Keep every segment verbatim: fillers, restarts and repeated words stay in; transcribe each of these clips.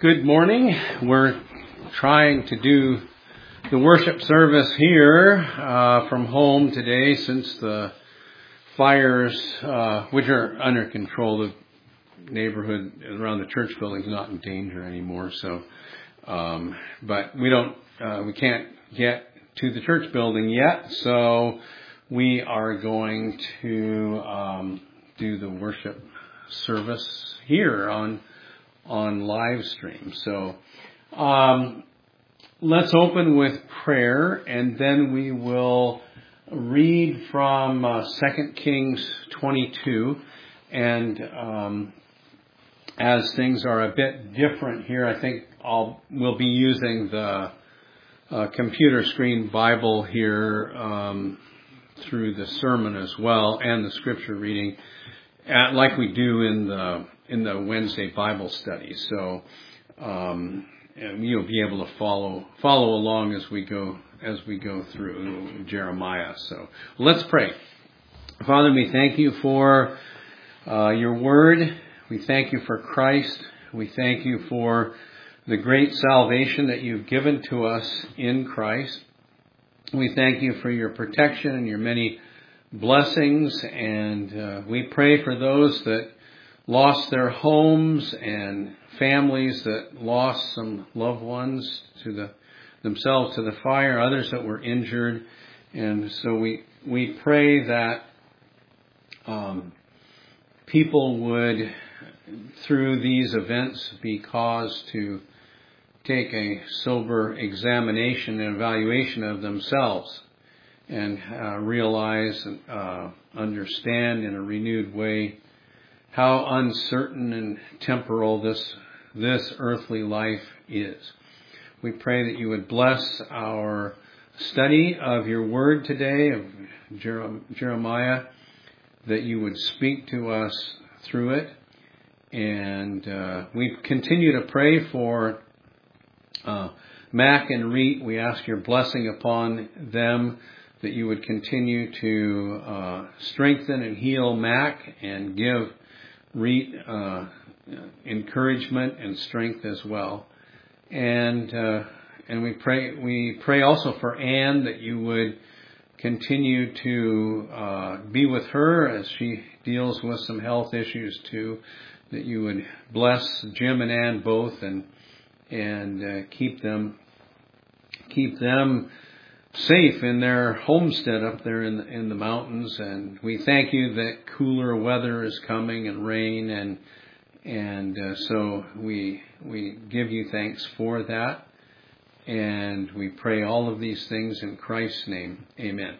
Good morning. We're trying to do the worship service here uh, from home today since the fires, uh, which are under control, the neighborhood around the church building is not in danger anymore. So, um, but we don't, uh, we can't get to the church building yet. So we are going to um, do the worship service here on. on live stream. So um, let's open with prayer, and then we will read from uh, Second Kings twenty-two. And um, as things are a bit different here, I think I'll we'll be using the uh, computer screen Bible here um, through the sermon as well, and the scripture reading, uh, like we do in the in the Wednesday Bible study. So um, and you'll be able to follow follow along as we go as we go through Jeremiah. So let's pray. Father, we thank you for uh, your word. We thank you for Christ. We thank you for the great salvation that you've given to us in Christ. We thank you for your protection and your many blessings, and uh, we pray for those that lost their homes and families that lost some loved ones to the themselves to the fire, others that were injured. And so we we pray that um, people would, through these events, be caused to take a sober examination and evaluation of themselves and uh, realize and uh, understand in a renewed way how uncertain and temporal this this earthly life is. We pray that you would bless our study of your word today, of Jeremiah, that you would speak to us through it. And uh, we continue to pray for uh, Mac and Reet. We ask your blessing upon them, that you would continue to uh, strengthen and heal Mac and give Reet uh, encouragement and strength as well. And uh, and we pray we pray also for Anne, that you would continue to uh, be with her as she deals with some health issues too, that you would bless Jim and Anne both and and uh, keep them keep them safe in their homestead up there in the, in the mountains. And we thank you that cooler weather is coming and rain, and and uh, so we we give you thanks for that, and we pray all of these things in Christ's name. Amen.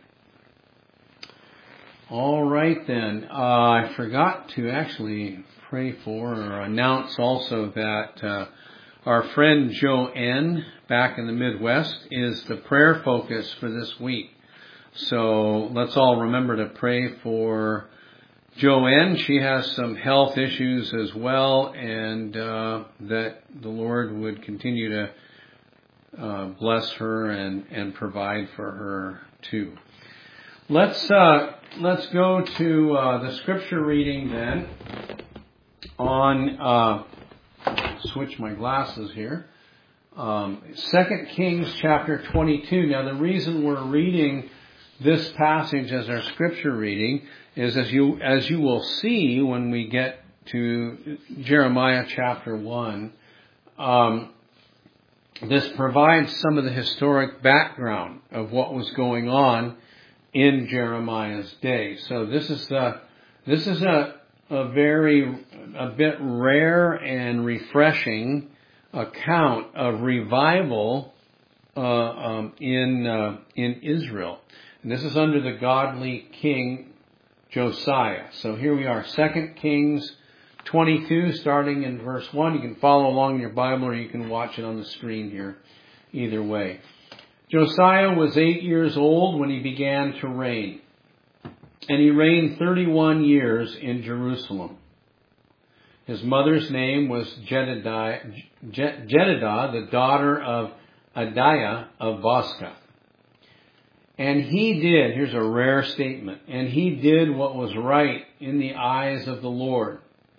All right then, uh, I forgot to actually pray for or announce also that uh, our friend Joanne back in the Midwest is the prayer focus for this week. So let's all remember to pray for Joanne. She has some health issues as well, and uh, that the Lord would continue to uh, bless her and, and provide for her too. Let's uh, let's go to uh, the scripture reading then on. Uh, switch my glasses here. Um, Second Kings chapter twenty-two. Now, the reason we're reading this passage as our scripture reading is, as you as you will see when we get to Jeremiah chapter one, um, this provides some of the historic background of what was going on in Jeremiah's day. So this is the this is a a very a bit rare and refreshing account of revival uh, um, in uh, in Israel. And this is under the godly king Josiah. So here we are, Second Kings twenty-two, starting in verse one. You can follow along in your Bible, or you can watch it on the screen here. Either way. Josiah was eight years old when he began to reign, and he reigned thirty-one years in Jerusalem. His mother's name was Jedidah, Jedidah, the daughter of Adiah of Boscath. And he did, here's a rare statement, and he did what was right in the eyes of the Lord,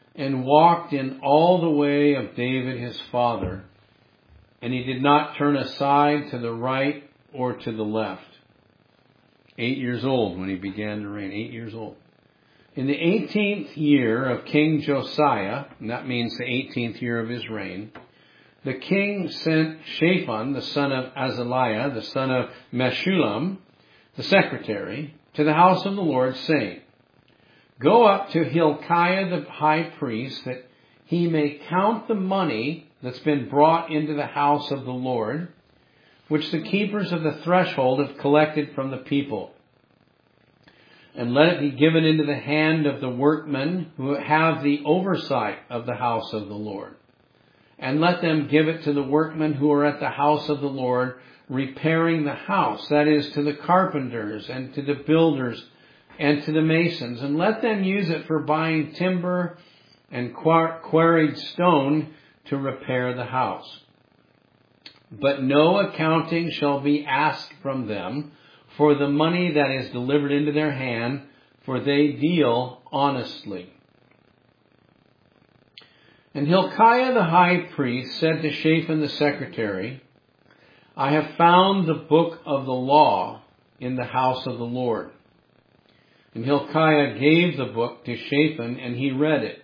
and walked in all the way of David his father, and he did not turn aside to the right or to the left. Eight years old when he began to reign, eight years old. In the eighteenth year of King Josiah, and that means the eighteenth year of his reign, the king sent Shaphan, the son of Azaliah, the son of Meshullam, the secretary, to the house of the Lord, saying, Go up to Hilkiah the high priest, that he may count the money that's been brought into the house of the Lord, which the keepers of the threshold have collected from the people. And let it be given into the hand of the workmen who have the oversight of the house of the Lord. And let them give it to the workmen who are at the house of the Lord, repairing the house, that is, to the carpenters and to the builders and to the masons. And let them use it for buying timber and quarried stone to repair the house. But no accounting shall be asked from them for the money that is delivered into their hand, for they deal honestly. And Hilkiah the high priest said to Shaphan the secretary, I have found the book of the law in the house of the Lord. And Hilkiah gave the book to Shaphan, and he read it.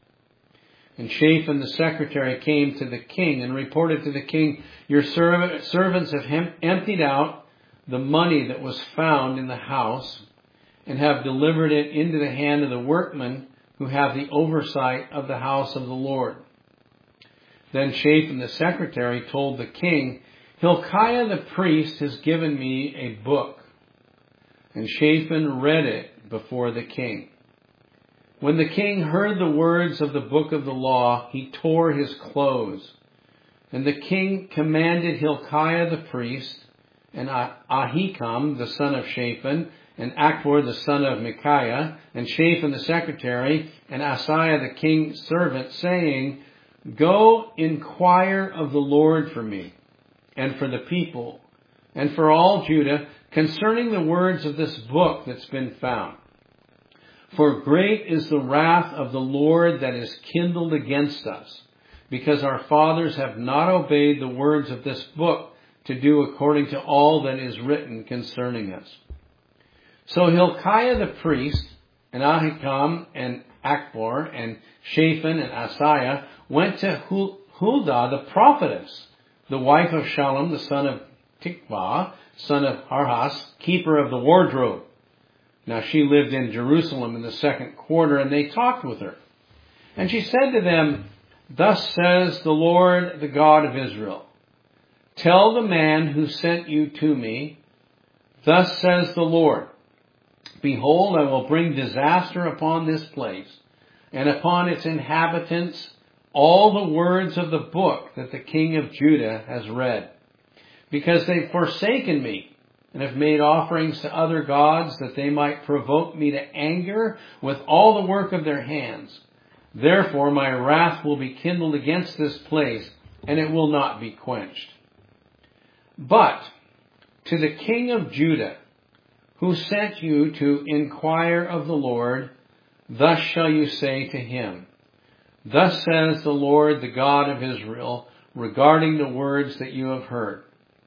And Shaphan the secretary came to the king and reported to the king, Your servants have emptied out the money that was found in the house, and have delivered it into the hand of the workmen who have the oversight of the house of the Lord. Then Shaphan the secretary told the king, Hilkiah the priest has given me a book. And Shaphan read it before the king. When the king heard the words of the book of the law, he tore his clothes. And the king commanded Hilkiah the priest, and Ahikam the son of Shaphan, and Achbor the son of Micaiah, and Shaphan the secretary, and Asaiah the king's servant, saying, Go inquire of the Lord for me, and for the people, and for all Judah, concerning the words of this book that's been found. For great is the wrath of the Lord that is kindled against us, because our fathers have not obeyed the words of this book to do according to all that is written concerning us. So Hilkiah the priest, and Ahikam, and Achbor, and Shaphan, and Asaiah went to Huldah the prophetess, the wife of Shallum, the son of Tikvah, son of Harhas, keeper of the wardrobe. Now she lived in Jerusalem in the second quarter, and they talked with her. And she said to them, Thus says the Lord, the God of Israel, Tell the man who sent you to me, Thus says the Lord, Behold, I will bring disaster upon this place, and upon its inhabitants all the words of the book that the king of Judah has read, because they've forsaken me, and have made offerings to other gods, that they might provoke me to anger with all the work of their hands. Therefore my wrath will be kindled against this place, and it will not be quenched. But to the king of Judah, who sent you to inquire of the Lord, thus shall you say to him, Thus says the Lord, the God of Israel, regarding the words that you have heard.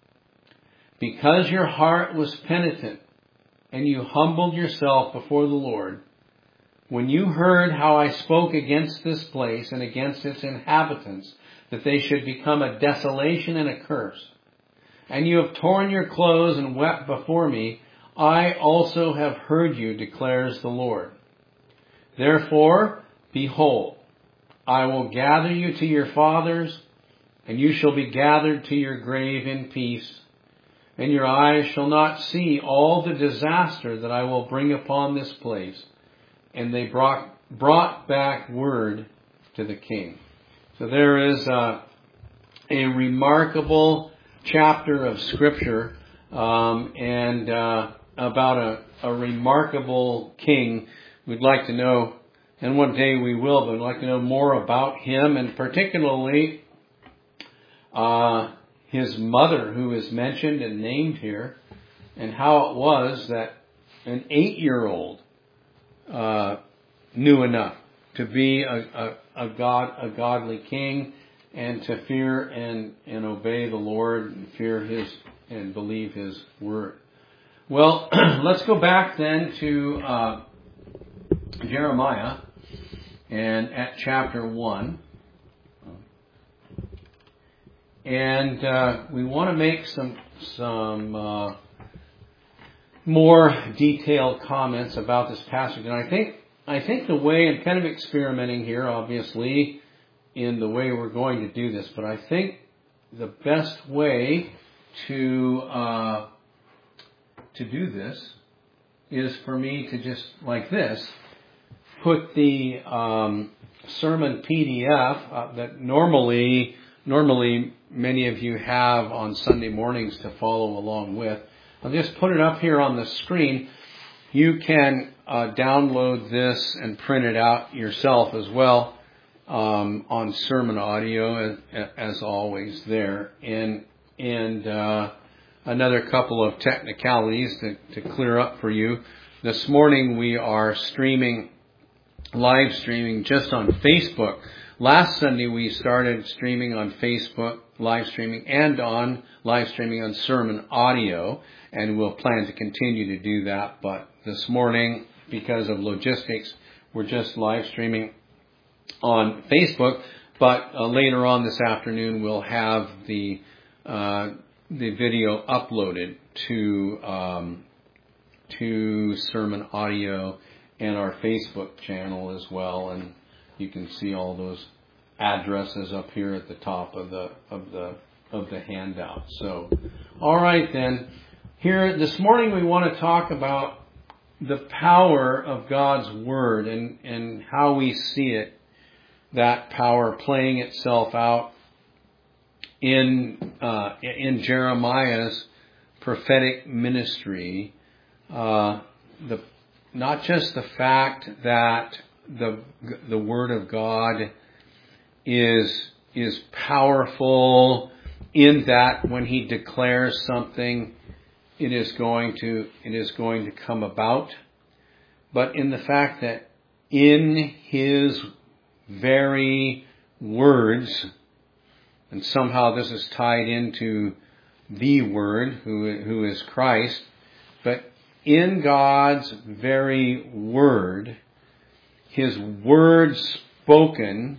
Because your heart was penitent, and you humbled yourself before the Lord, when you heard how I spoke against this place and against its inhabitants, that they should become a desolation and a curse, and you have torn your clothes and wept before me, I also have heard you, declares the Lord. Therefore, behold, I will gather you to your fathers, and you shall be gathered to your grave in peace, and your eyes shall not see all the disaster that I will bring upon this place. And they brought, brought back word to the king. So there is a, a remarkable chapter of Scripture um, and uh, about a, a remarkable king. We'd like to know, and one day we will, but we'd like to know more about him, and particularly uh, his mother, who is mentioned and named here, and how it was that an eight-year-old uh, knew enough to be a, a, a God, a godly king, and to fear and, and obey the Lord, and fear His and believe His word. Well, let's go back then to uh, Jeremiah, and at chapter one. And uh, we want to make some some uh, more detailed comments about this passage. And I think I think the way, I'm kind of experimenting here, obviously, in the way we're going to do this, but I think the best way to uh, to do this is for me to just, like this, put the um, sermon P D F uh, that normally normally many of you have on Sunday mornings to follow along with. I'll just put it up here on the screen. You can uh, download this and print it out yourself as well um, on sermon audio, as, as always there. And and uh, another couple of technicalities to, to clear up for you. This morning we are streaming, live streaming just on Facebook. Last Sunday we started streaming on Facebook, live streaming, and on live streaming on sermon audio, and we'll plan to continue to do that. But this morning, because of logistics, we're just live streaming on Facebook. But uh, later on this afternoon, we'll have the uh, the video uploaded to um, to sermon audio and our Facebook channel as well, and you can see all those addresses up here at the top of the of the of the handout. So, all right then. Here this morning we want to talk about the power of God's Word and, and how we see it, that power playing itself out in uh, in Jeremiah's prophetic ministry. Uh, the not just the fact that the the Word of God is is powerful in that when He declares something, it is going to it is going to come about, but in the fact that in His very words, and somehow this is tied into the Word, who who is Christ, but in God's very Word, His Word spoken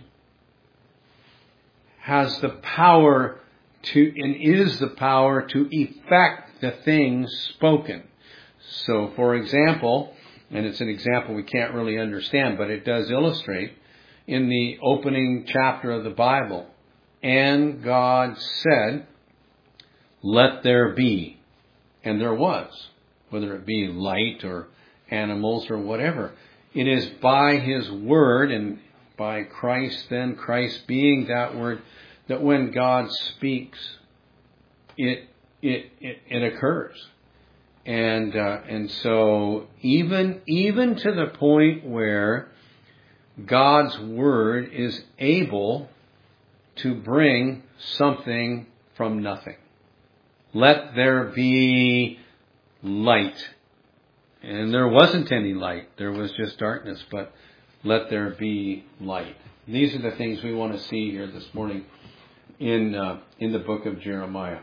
has the power to, and is the power to effect the things spoken. So, for example, and it's an example we can't really understand, but it does illustrate, in the opening chapter of the Bible, and God said, "Let there be," and there was, whether it be light or animals or whatever. It is by His Word and by Christ, then Christ being that Word, that when God speaks, it it it, it occurs, and uh, and so even even to the point where God's Word is able to bring something from nothing. Let there be light, and there wasn't any light; there was just darkness. But let there be light. These are the things we want to see here this morning in uh, in the book of Jeremiah.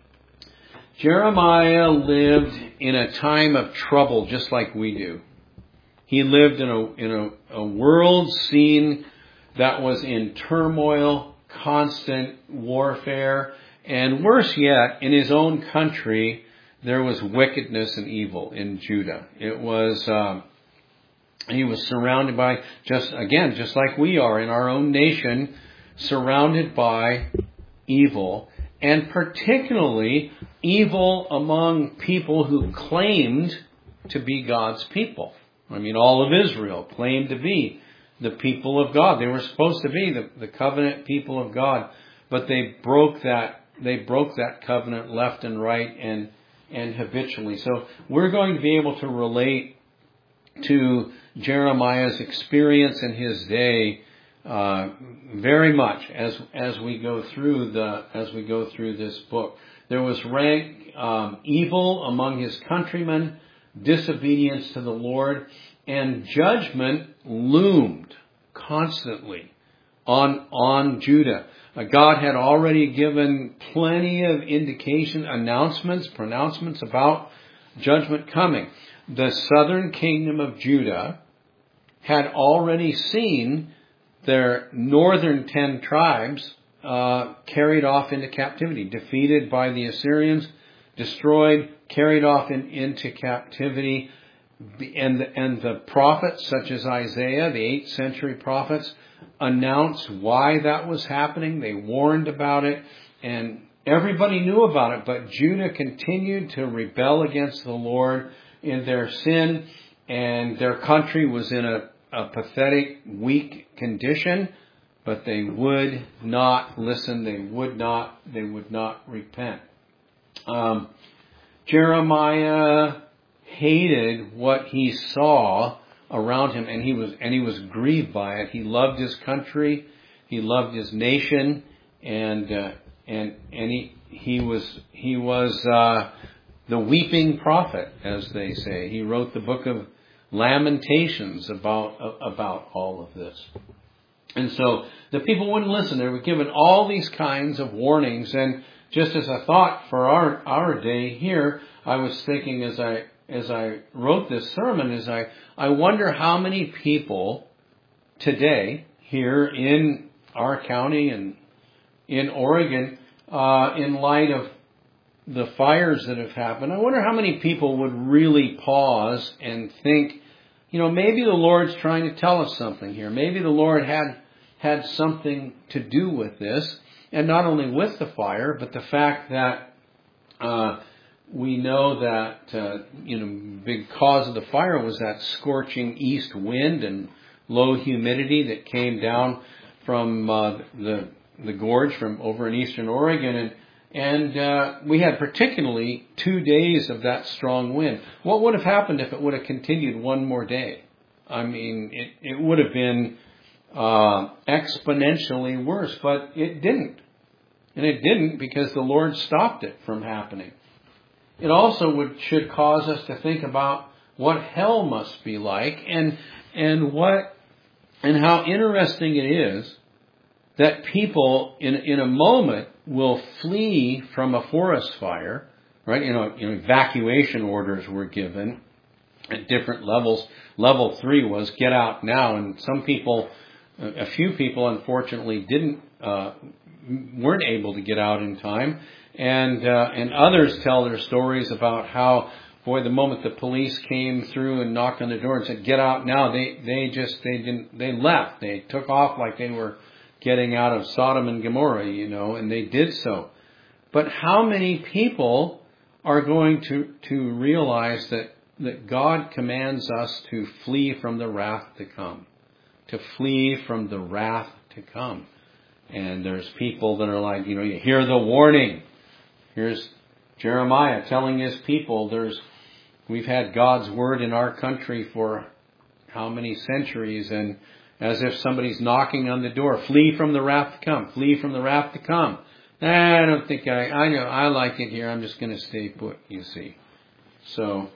Jeremiah lived in a time of trouble just like we do. He lived in a in a, a world scene that was in turmoil, constant warfare, and worse yet, in his own country, there was wickedness and evil in Judah. It was um, he was surrounded by, just again, just like we are in our own nation, surrounded by evil, and particularly evil among people who claimed to be God's people. I mean, all of Israel claimed to be the people of God. They were supposed to be the, the covenant people of God, but they broke that. They broke that covenant left and right and and habitually. So we're going to be able to relate to Jeremiah's experience in his day uh, very much as as we go through the as we go through this book. There was rank um, evil among his countrymen, disobedience to the Lord, and judgment loomed constantly on, on Judah. Uh, God had already given plenty of indication, announcements, pronouncements about judgment coming. The southern kingdom of Judah had already seen their northern ten tribes uh, carried off into captivity, defeated by the Assyrians, destroyed, carried off in, into captivity. And the, and the prophets, such as Isaiah, the eighth century prophets, announced why that was happening. They warned about it, and everybody knew about it. But Judah continued to rebel against the Lord in their sin, and their country was in a, a pathetic, weak condition. But they would not listen. They would not. They would not repent. Um, Jeremiah hated what he saw around him, and he was and he was grieved by it. He loved his country, he loved his nation, and uh, and and he he was he was uh, the weeping prophet, as they say. He wrote the book of Lamentations about about all of this. And so the people wouldn't listen. They were given all these kinds of warnings. And just as a thought for our our day here, I was thinking as I as I wrote this sermon, is I, I wonder how many people today here in our county and in Oregon, uh, in light of the fires that have happened, I wonder how many people would really pause and think, you know, maybe the Lord's trying to tell us something here. Maybe the Lord had had something to do with this, and not only with the fire, but the fact that uh, we know that, uh, you know, big cause of the fire was that scorching east wind and low humidity that came down from uh, the the gorge from over in eastern Oregon. And and uh, we had particularly two days of that strong wind. What would have happened if it would have continued one more day? I mean, it, it would have been uh, exponentially worse, but it didn't. And it didn't because the Lord stopped it from happening. It also would, should cause us to think about what hell must be like, and and what and how interesting it is that people in in a moment will flee from a forest fire, right? You know, you know, evacuation orders were given at different levels. Level three was get out now, and some people, a few people, unfortunately, didn't uh, weren't able to get out in time. And uh, and others tell their stories about how, boy, the moment the police came through and knocked on the door and said, "Get out now," they they just they didn't they left. They took off like they were getting out of Sodom and Gomorrah, you know, and they did so. But how many people are going to to realize that that God commands us to flee from the wrath to come, to flee from the wrath to come? And there's people that are like, you know, you hear the warning. Here's Jeremiah telling his people, there's, we've had God's word in our country for how many centuries, and as if somebody's knocking on the door, flee from the wrath to come, flee from the wrath to come. I don't think I, I know, I like it here, I'm just going to stay put, you see. So,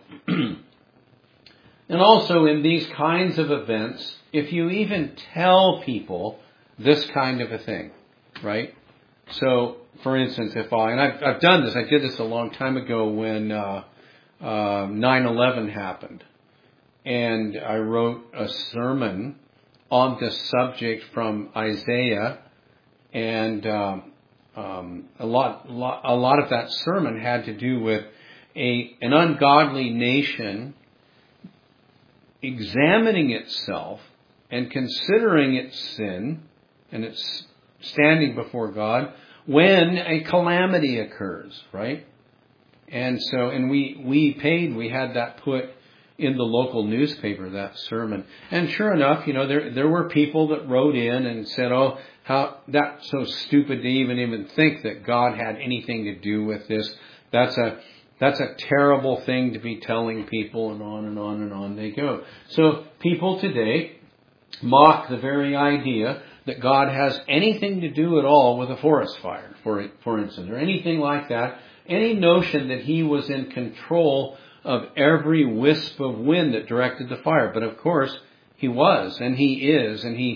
and also in these kinds of events, if you even tell people this kind of a thing, right? So, for instance, if I, and I've, I've done this, I did this a long time ago when uh, uh, nine eleven happened. And I wrote a sermon on this subject from Isaiah. And um, um, a lot, a lot of that sermon had to do with a an ungodly nation examining itself and considering its sin and its standing before God when a calamity occurs, right? And so, and we, we paid, we had that put in the local newspaper, that sermon. And sure enough, you know, there, there were people that wrote in and said, oh, how, that's so stupid to even, even think that God had anything to do with this. That's a, that's a terrible thing to be telling people, and on and on and on they go. So people today mock the very idea that God has anything to do at all with a forest fire, for for instance, or anything like that. Any notion that he was in control of every wisp of wind that directed the fire. But of course, he was, and he is, and he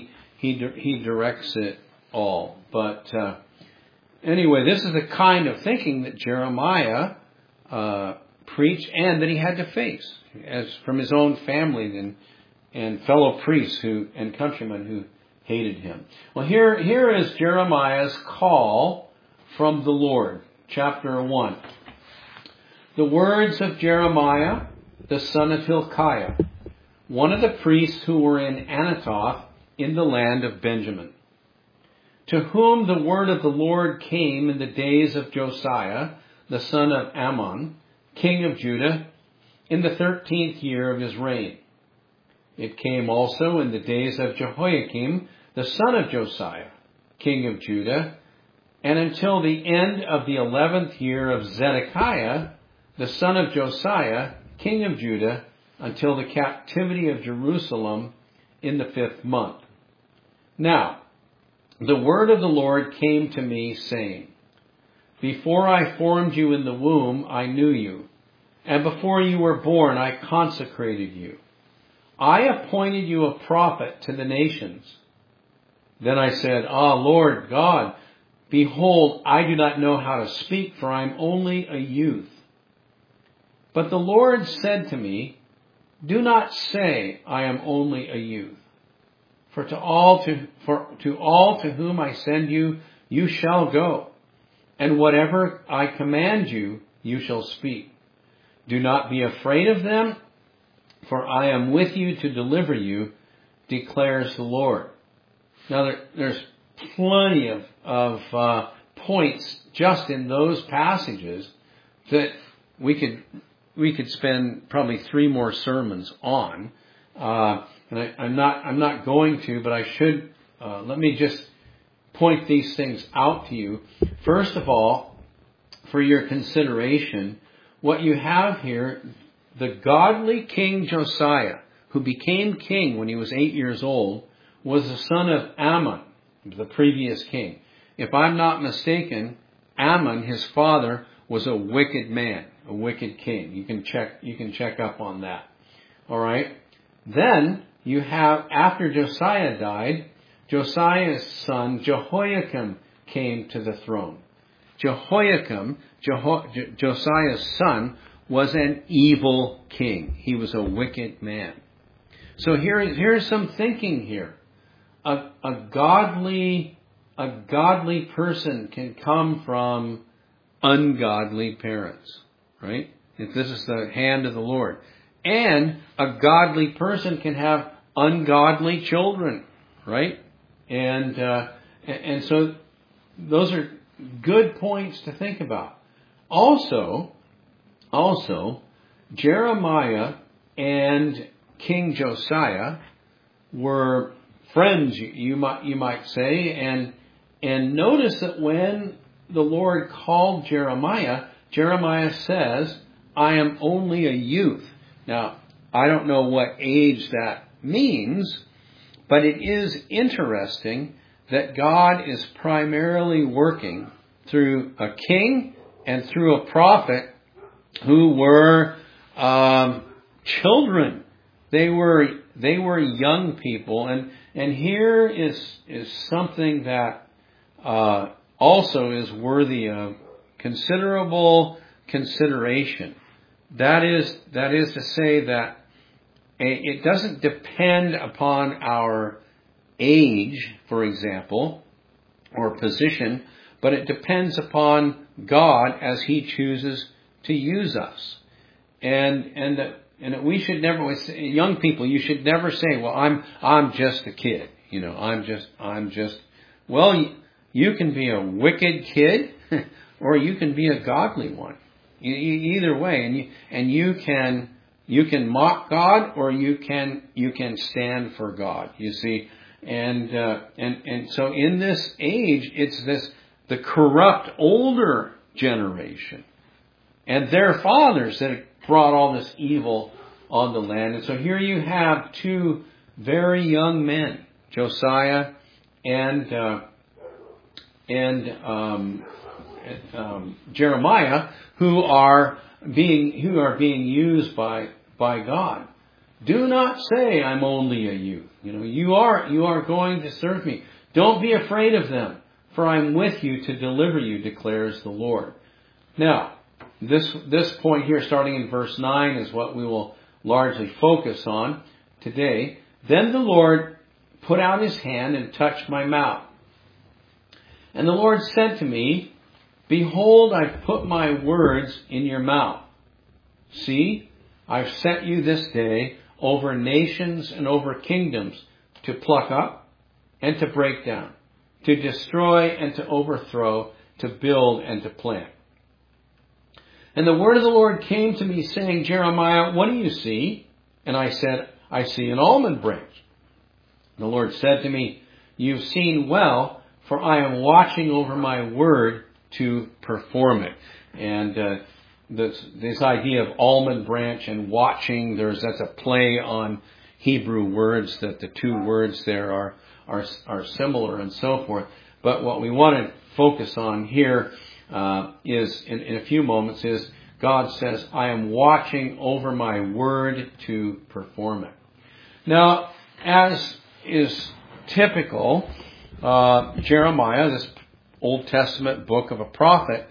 he he directs it all. But uh, anyway, this is the kind of thinking that Jeremiah uh, preached and that he had to face as from his own family and and fellow priests who and countrymen who hated him. Well, here here is Jeremiah's call from the Lord, chapter one. The words of Jeremiah, the son of Hilkiah, one of the priests who were in Anathoth in the land of Benjamin, to whom the word of the Lord came in the days of Josiah, the son of Ammon, king of Judah, in the thirteenth year of his reign. It came also in the days of Jehoiakim, the son of Josiah, king of Judah, and until the end of the eleventh year of Zedekiah, the son of Josiah, king of Judah, until the captivity of Jerusalem in the fifth month. Now, the word of the Lord came to me, saying, Before I formed you in the womb, I knew you, and before you were born, I consecrated you. I appointed you a prophet to the nations. Then I said, Ah, Lord God, behold, I do not know how to speak, for I am only a youth. But the Lord said to me, Do not say, I am only a youth. For to all to, for to all to whom I send you, you shall go. And whatever I command you, you shall speak. Do not be afraid of them, for I am with you to deliver you, declares the Lord. Now there, there's plenty of, of uh, points just in those passages that we could we could spend probably three more sermons on. Uh, and I, I'm not I'm not going to, but I should. Uh, let me just point these things out to you. First of all, for your consideration, what you have here, the godly King Josiah, who became king when he was eight years old, was the son of Ammon, the previous king. If I'm not mistaken, Ammon, his father, was a wicked man, a wicked king. You can check, you can check up on that. All right. Then you have, after Josiah died, Josiah's son Jehoiakim came to the throne. Jehoiakim, Jeho- Josiah's son, was an evil king. He was a wicked man. So here, here's some thinking here. A, a godly, a godly person can come from ungodly parents, right? If this is the hand of the Lord. And a godly person can have ungodly children, right? And, uh, and so those are good points to think about. Also, also, Jeremiah and King Josiah were friends, you might you might say, and and notice that when the Lord called Jeremiah, Jeremiah says, "I am only a youth." Now, I don't know what age that means, but it is interesting that God is primarily working through a king and through a prophet who were um, children. They were they were young people, and and here is is something that uh, also is worthy of considerable consideration. That is that is to say that it doesn't depend upon our age, for example, or position, but it depends upon God as He chooses to use us. And and that, and that we should never, young people, you should never say, "Well, I'm I'm just a kid." You know, I'm just I'm just. Well, you can be a wicked kid, or you can be a godly one. Either way, and you and you can you can mock God, or you can you can stand for God. You see, and uh, and and so in this age, it's this the corrupt older generation and their fathers that brought all this evil on the land. And so here you have two very young men, Josiah and uh, and um, um, Jeremiah, who are being who are being used by by God. Do not say I'm only a youth. You know, you are, you are going to serve me. Don't be afraid of them, for I'm with you to deliver you, declares the Lord. Now, this, this point here, starting in verse nine, is what we will largely focus on today. Then the Lord put out his hand and touched my mouth. And the Lord said to me, Behold, I've put my words in your mouth. See, I've set you this day over nations and over kingdoms to pluck up and to break down, to destroy and to overthrow, to build and to plant. And the word of the Lord came to me saying, Jeremiah, what do you see? And I said, I see an almond branch. The Lord said to me, You've seen well, for I am watching over my word to perform it. And uh, this, this idea of almond branch and watching, there's that's a play on Hebrew words, that the two words there are are, are similar and so forth. But what we want to focus on here uh, is, in, in a few moments, is God says, I am watching over my word to perform it. Now, as is typical, uh, Jeremiah, this Old Testament book of a prophet,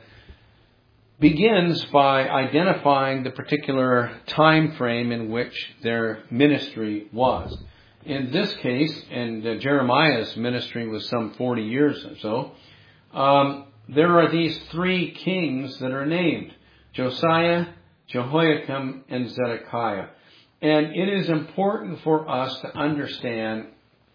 begins by identifying the particular time frame in which their ministry was. In this case, and uh, Jeremiah's ministry was some forty years or so, um, there are these three kings that are named: Josiah, Jehoiakim, and Zedekiah. And it is important for us to understand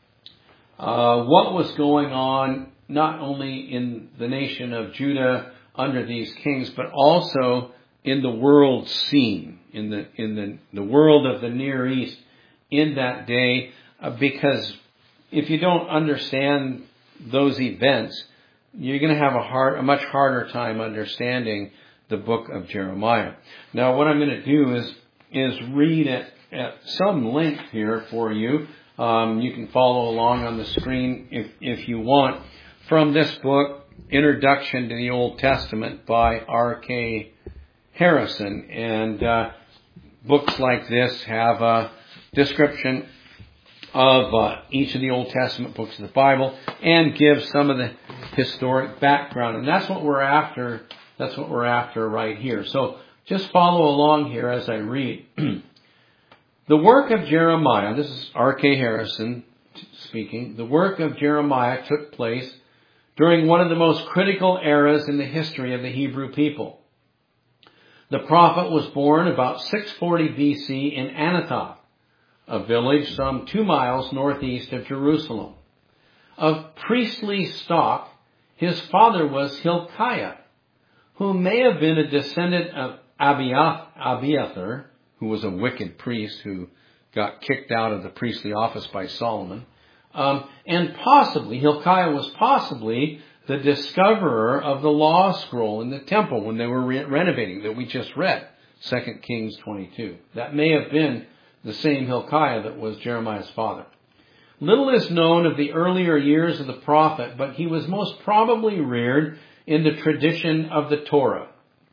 uh, what was going on not only in the nation of Judah under these kings, but also in the world scene, in the in the, the world of the Near East in that day, uh, because if you don't understand those events, you're going to have a hard, a much harder time understanding the book of Jeremiah. Now, what I'm going to do is is read at, at some length here for you. Um, you can follow along on the screen if if you want, from this book, Introduction to the Old Testament by R K Harrison. And uh, books like this have a description of uh, each of the Old Testament books of the Bible and give some of the historic background. And that's what we're after. That's what we're after right here. So just follow along here as I read. The work of Jeremiah, this is R K Harrison speaking, the work of Jeremiah took place during one of the most critical eras in the history of the Hebrew people. The prophet was born about six forty B C in Anathoth, a village some two miles northeast of Jerusalem. Of priestly stock, his father was Hilkiah, who may have been a descendant of Abiathar, who was a wicked priest who got kicked out of the priestly office by Solomon. Um, and possibly, Hilkiah was possibly the discoverer of the law scroll in the temple when they were re- renovating that we just read, Second Kings twenty-two. That may have been the same Hilkiah that was Jeremiah's father. Little is known of the earlier years of the prophet, but he was most probably reared in the tradition of the Torah.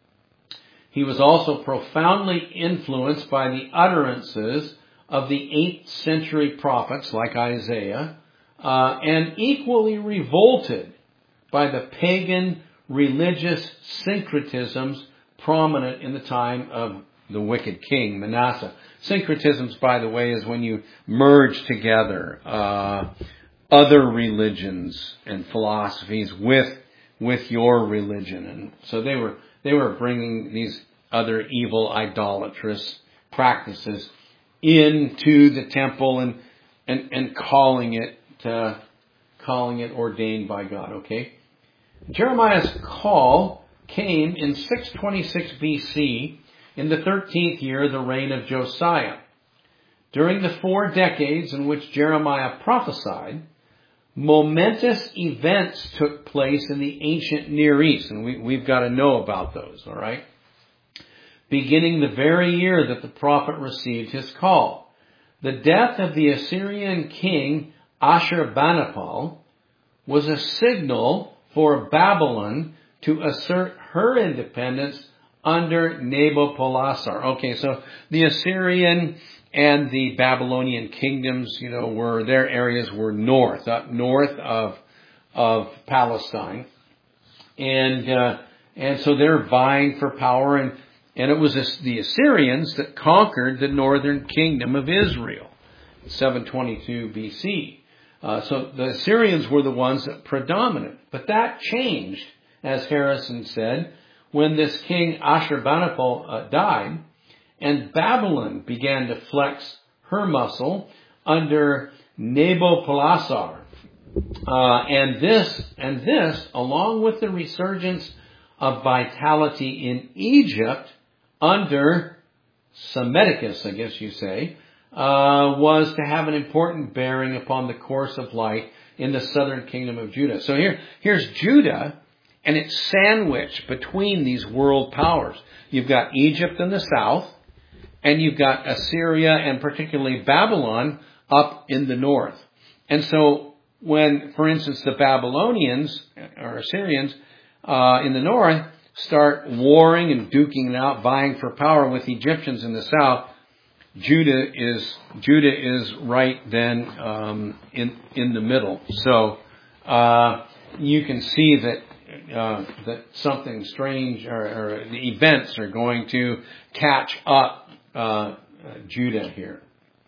He was also profoundly influenced by the utterances of the eighth century prophets like Isaiah, uh, and equally revolted by the pagan religious syncretisms prominent in the time of the wicked king Manasseh. Syncretisms, by the way, is when you merge together uh, other religions and philosophies with with your religion, and so they were they were bringing these other evil idolatrous practices into the temple and and, and calling it uh, calling it ordained by God. Okay, Jeremiah's call came in six twenty-six B C in the thirteenth year of the reign of Josiah. During the four decades in which Jeremiah prophesied, momentous events took place in the ancient Near East, and we, we've got to know about those. All right. Beginning the very year that the prophet received his call. The death of the Assyrian king Ashurbanipal was a signal for Babylon to assert her independence under Nabopolassar. Okay, so the Assyrian and the Babylonian kingdoms, you know, were, their areas were north, up north of, of Palestine. And, uh, and so they're vying for power, and, and it was the Assyrians that conquered the northern kingdom of Israel in seven twenty-two B C. Uh, so the Assyrians were the ones that predominant. But that changed, as Harrison said, when this king Ashurbanipal uh, died, and Babylon began to flex her muscle under Nabopolassar. Uh, and this, and this, along with the resurgence of vitality in Egypt under Psammetichus, I guess you say, uh, was to have an important bearing upon the course of life in the southern kingdom of Judah. So here, here's Judah, and it's sandwiched between these world powers. You've got Egypt in the south, and you've got Assyria and particularly Babylon up in the north. And so when, for instance, the Babylonians or Assyrians uh, in the north start warring and duking it out, vying for power with Egyptians in the south, Judah is Judah is right then um, in in the middle. So uh, you can see that uh, that something strange or, or the events are going to catch up uh, Judah here.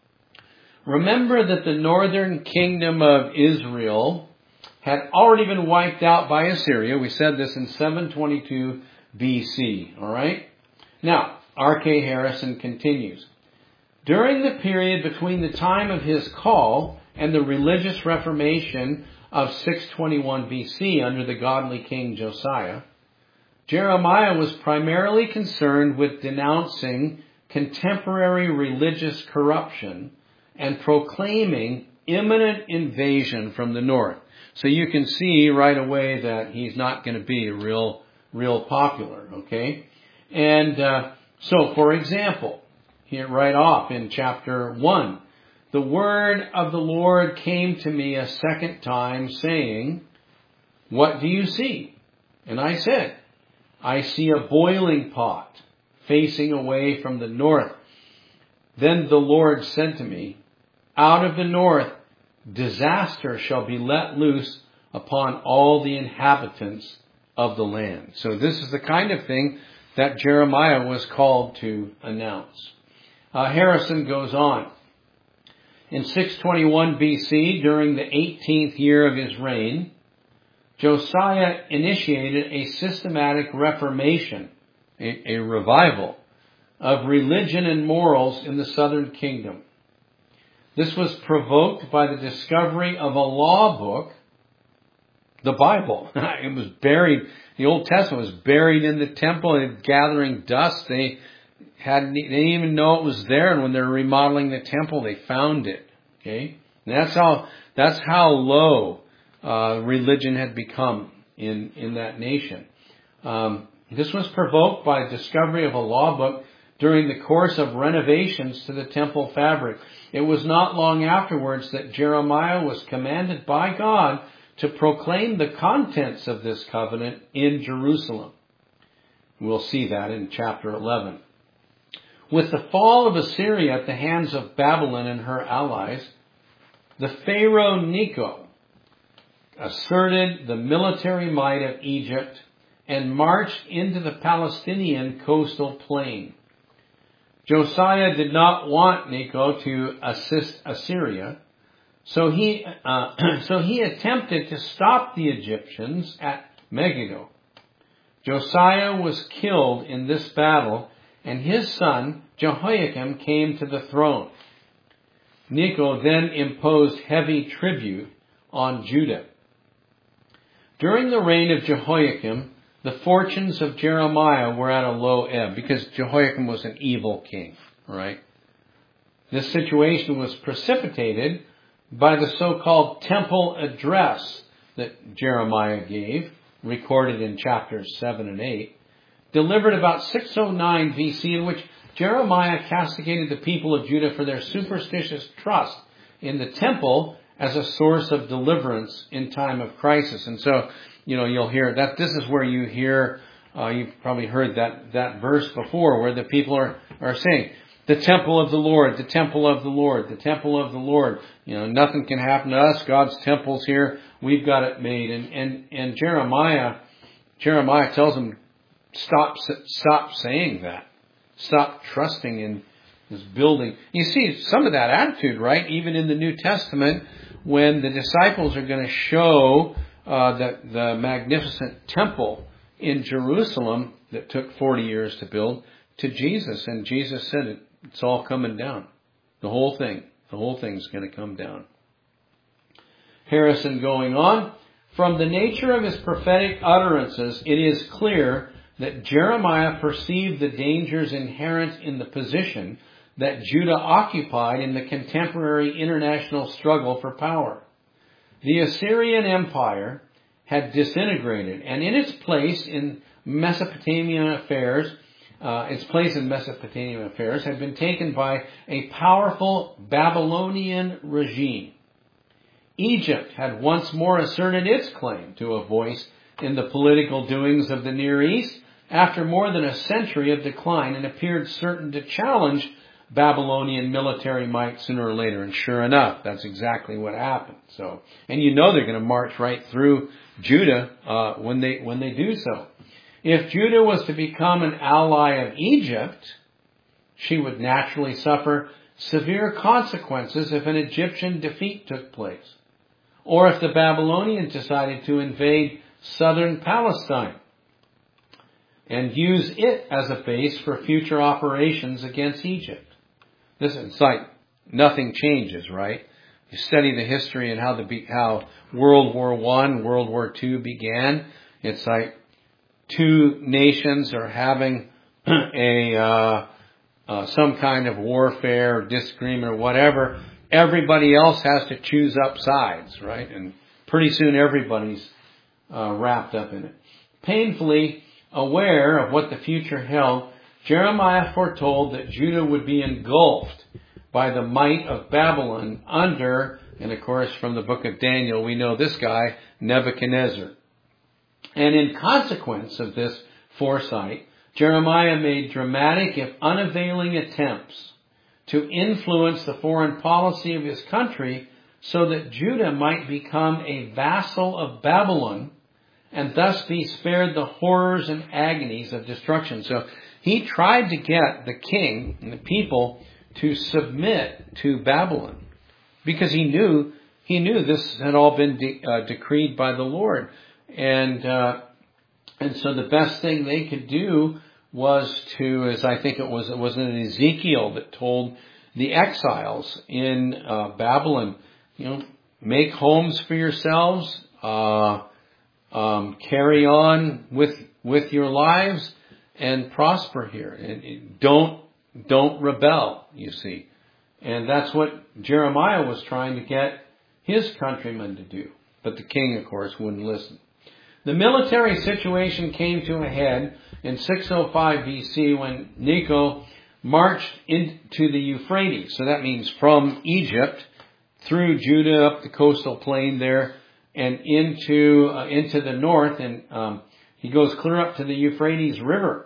Remember that the northern kingdom of Israel had already been wiped out by Assyria. We said this in seven twenty-two B C. All right. Now R K Harrison continues. During the period between the time of his call and the religious reformation of six twenty-one B C under the godly king Josiah, Jeremiah was primarily concerned with denouncing contemporary religious corruption and proclaiming imminent invasion from the north. So you can see right away that he's not going to be real, real popular, okay? And uh, so, for example, here right off in chapter one, the word of the Lord came to me a second time, saying, "What do you see?" And I said, "I see a boiling pot facing away from the north." Then the Lord said to me, "Out of the north, disaster shall be let loose upon all the inhabitants of the land." So this is the kind of thing that Jeremiah was called to announce. Uh, Harrison goes on. In six twenty-one B C, during the eighteenth year of his reign, Josiah initiated a systematic reformation, a, a revival of religion and morals in the southern kingdom. This was provoked by the discovery of a law book, the Bible. It was buried, the Old Testament was buried in the temple and gathering dust. They hadn't, they didn't even know it was there, and when they were remodeling the temple, they found it. Okay? And that's how, that's how low uh, religion had become in, in that nation. Um, this was provoked by the discovery of a law book during the course of renovations to the temple fabric. It was not long afterwards that Jeremiah was commanded by God to proclaim the contents of this covenant in Jerusalem. We'll see that in chapter eleven. With the fall of Assyria at the hands of Babylon and her allies, the Pharaoh Necho asserted the military might of Egypt and marched into the Palestinian coastal plain. Josiah did not want Necho to assist Assyria, so he uh, so he attempted to stop the Egyptians at Megiddo. Josiah was killed in this battle, and his son Jehoiakim came to the throne. Necho then imposed heavy tribute on Judah. During the reign of Jehoiakim, the fortunes of Jeremiah were at a low ebb because Jehoiakim was an evil king, right? This situation was precipitated by the so-called temple address that Jeremiah gave, recorded in chapters seven and eight, delivered about six oh nine B C, in which Jeremiah castigated the people of Judah for their superstitious trust in the temple as a source of deliverance in time of crisis. And so, you know, you'll hear that this is where you hear, uh, you've probably heard that, that verse before where the people are, are saying, The temple of the Lord, the temple of the Lord, the temple of the Lord. You know, nothing can happen to us. God's temple's here. We've got it made. And, and, and Jeremiah, Jeremiah tells him, stop, stop saying that. Stop trusting in this building. You see some of that attitude, right? Even in the New Testament, when the disciples are going to show uh, the, the magnificent temple in Jerusalem that took forty years to build to Jesus. And Jesus said it. It's all coming down. The whole thing. The whole thing's going to come down. Harrison going on. From the nature of his prophetic utterances, it is clear that Jeremiah perceived the dangers inherent in the position that Judah occupied in the contemporary international struggle for power. The Assyrian Empire had disintegrated, and in its place in Mesopotamian affairs, Uh, its place in Mesopotamian affairs had been taken by a powerful Babylonian regime. Egypt had once more asserted its claim to a voice in the political doings of the Near East after more than a century of decline, and appeared certain to challenge Babylonian military might sooner or later. And sure enough, that's exactly what happened. So, and you know they're going to march right through Judah uh, when they when they do so. If Judah was to become an ally of Egypt, she would naturally suffer severe consequences if an Egyptian defeat took place, or if the Babylonians decided to invade southern Palestine and use it as a base for future operations against Egypt. This is like nothing changes, right? You study the history and how the how World War One, World War Two began. It's like two nations are having a uh, uh, some kind of warfare or disagreement or whatever. Everybody else has to choose up sides, right? And pretty soon everybody's uh, wrapped up in it. Painfully aware of what the future held, Jeremiah foretold that Judah would be engulfed by the might of Babylon under, and of course from the book of Daniel, we know this guy, Nebuchadnezzar. And in consequence of this foresight, Jeremiah made dramatic, if unavailing, attempts to influence the foreign policy of his country so that Judah might become a vassal of Babylon and thus be spared the horrors and agonies of destruction. So he tried to get the king and the people to submit to Babylon because he knew he knew this had all been de- uh, decreed by the Lord. And uh, and so the best thing they could do was to, as I think it was, it was in Ezekiel that told the exiles in uh, Babylon, you know, make homes for yourselves, uh, um, carry on with with your lives, and prosper here. And don't don't rebel. You see, and that's what Jeremiah was trying to get his countrymen to do. But the king, of course, wouldn't listen. The military situation came to a head in six oh five B C when Necho marched into the Euphrates. So that means from Egypt through Judah up the coastal plain there and into uh, into the north. And um, he goes clear up to the Euphrates River.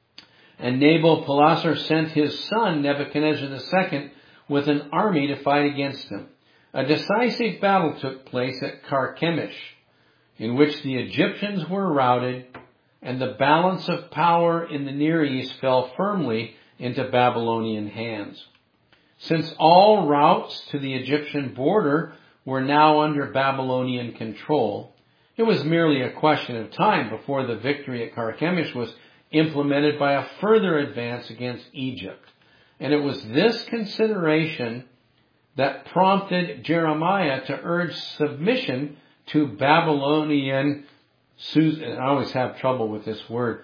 And Nabopolassar sent his son Nebuchadnezzar the Second with an army to fight against him. A decisive battle took place at Carchemish, in which the Egyptians were routed and the balance of power in the Near East fell firmly into Babylonian hands. Since all routes to the Egyptian border were now under Babylonian control, it was merely a question of time before the victory at Carchemish was implemented by a further advance against Egypt. And it was this consideration that prompted Jeremiah to urge submission to Babylonian, I always have trouble with this word,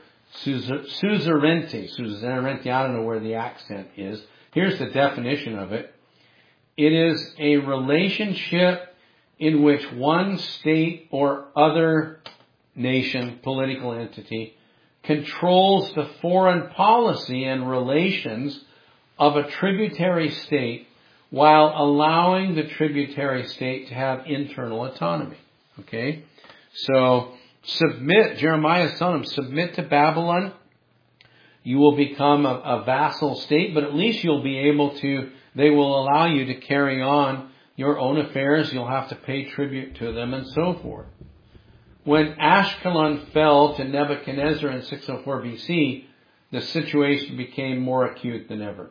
suzerainty. Suzerainty, I don't know where the accent is. Here's the definition of it. It is a relationship in which one state or other nation, political entity, controls the foreign policy and relations of a tributary state while allowing the tributary state to have internal autonomy. Okay? So, submit, Jeremiah is telling them, submit to Babylon. You will become a, a vassal state, but at least you'll be able to, they will allow you to carry on your own affairs. You'll have to pay tribute to them and so forth. When Ashkelon fell to Nebuchadnezzar in six oh four B C, the situation became more acute than ever.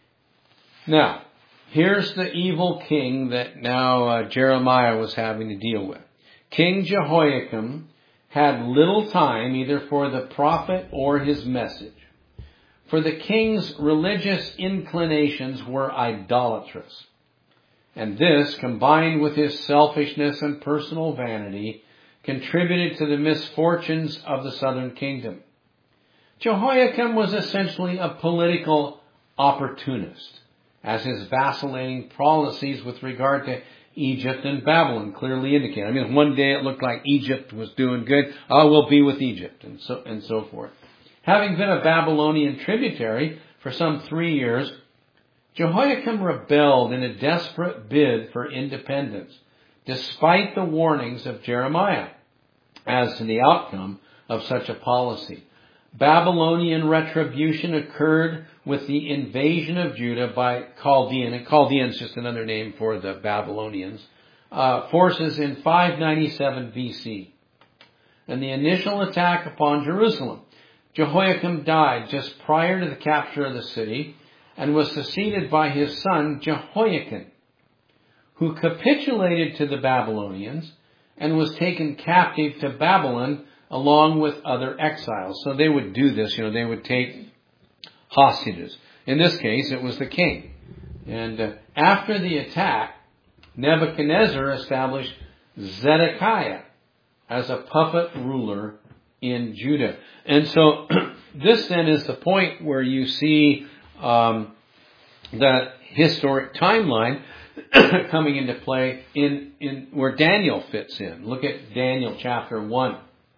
Now, here's the evil king that now uh, Jeremiah was having to deal with. King Jehoiakim had little time either for the prophet or his message. For the king's religious inclinations were idolatrous. And this, combined with his selfishness and personal vanity, contributed to the misfortunes of the southern kingdom. Jehoiakim was essentially a political opportunist, as his vacillating policies with regard to Egypt and Babylon clearly indicate. I mean, one day it looked like Egypt was doing good. Oh, we'll be with Egypt, and so and so forth. Having been a Babylonian tributary for some three years, Jehoiakim rebelled in a desperate bid for independence, despite the warnings of Jeremiah as to the outcome of such a policy. Babylonian retribution occurred with the invasion of Judah by Chaldean, and Chaldean is just another name for the Babylonians, uh, forces in five ninety-seven B C. And the initial attack upon Jerusalem. Jehoiakim died just prior to the capture of the city and was succeeded by his son Jehoiakim, who capitulated to the Babylonians and was taken captive to Babylon along with other exiles. So they would do this, you know, they would take hostages. In this case, it was the king. And uh, after the attack, Nebuchadnezzar established Zedekiah as a puppet ruler in Judah. And so this then is the point where you see um, that historic timeline coming into play in, in where Daniel fits in. Look at Daniel chapter one.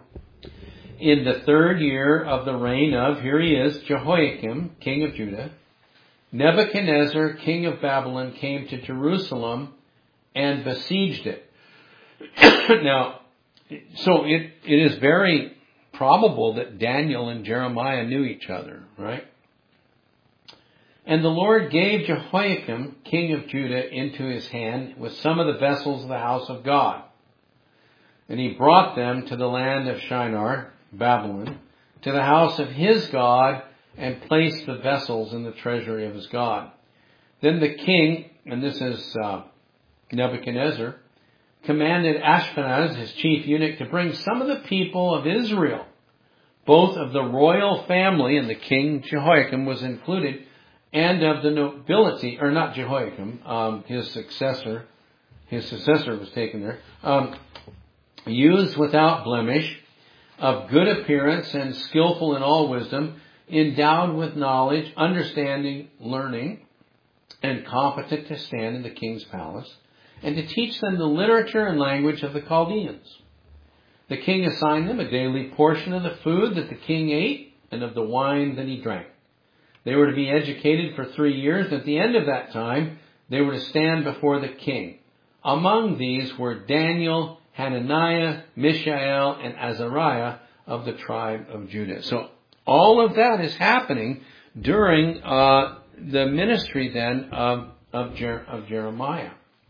In the third year of the reign of, here he is, Jehoiakim, king of Judah, Nebuchadnezzar, king of Babylon, came to Jerusalem and besieged it. Now, so it, it is very probable that Daniel and Jeremiah knew each other, right? And the Lord gave Jehoiakim, king of Judah, into his hand with some of the vessels of the house of God. And he brought them to the land of Shinar, Babylon, to the house of his God, and placed the vessels in the treasury of his God. Then the king, and this is uh, Nebuchadnezzar, commanded Ashpenaz, his chief eunuch, to bring some of the people of Israel, both of the royal family, and the king Jehoiakim was included, and of the nobility, or not Jehoiakim, um, his successor, his successor was taken there, um, used without blemish, of good appearance and skillful in all wisdom, endowed with knowledge, understanding, learning, and competent to stand in the king's palace, and to teach them the literature and language of the Chaldeans. The king assigned them a daily portion of the food that the king ate and of the wine that he drank. They were to be educated for three years. At the end of that time, they were to stand before the king. Among these were Daniel, Hananiah, Mishael, and Azariah of the tribe of Judah. So all of that is happening during uh, the ministry then of, of, Jer- of Jeremiah.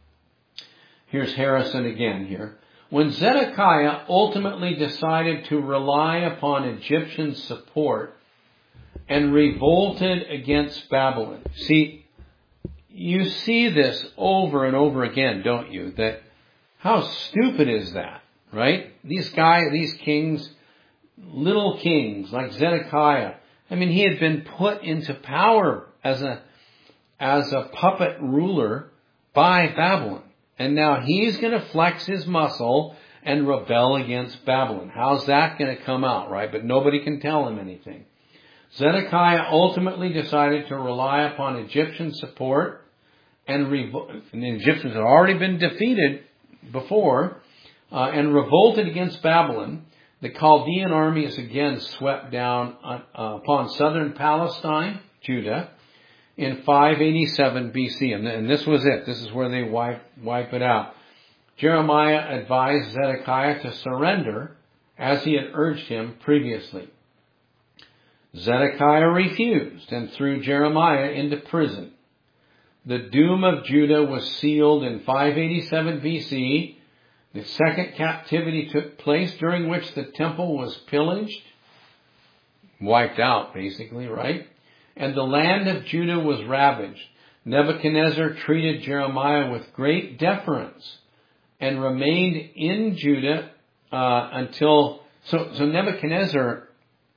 Here's Harrison again here. When Zedekiah ultimately decided to rely upon Egyptian support and revolted against Babylon. See, you see this over and over again, don't you? That how stupid is that, right? These guys, these kings, little kings like Zedekiah. I mean, he had been put into power as a as a puppet ruler by Babylon. And now he's going to flex his muscle and rebel against Babylon. How's that going to come out, right? But nobody can tell him anything. Zedekiah ultimately decided to rely upon Egyptian support, and, revo- and the Egyptians had already been defeated before, uh, and revolted against Babylon. The Chaldean army is again swept down uh, upon southern Palestine, Judah, in five eighty-seven B C. And, and this was it. This is where they wipe, wipe it out. Jeremiah advised Zedekiah to surrender as he had urged him previously. Zedekiah refused and threw Jeremiah into prison. The doom of Judah was sealed in five eighty-seven B C. The second captivity took place, during which the temple was pillaged, wiped out basically, right? And the land of Judah was ravaged. Nebuchadnezzar treated Jeremiah with great deference and remained in Judah uh, until... So, so Nebuchadnezzar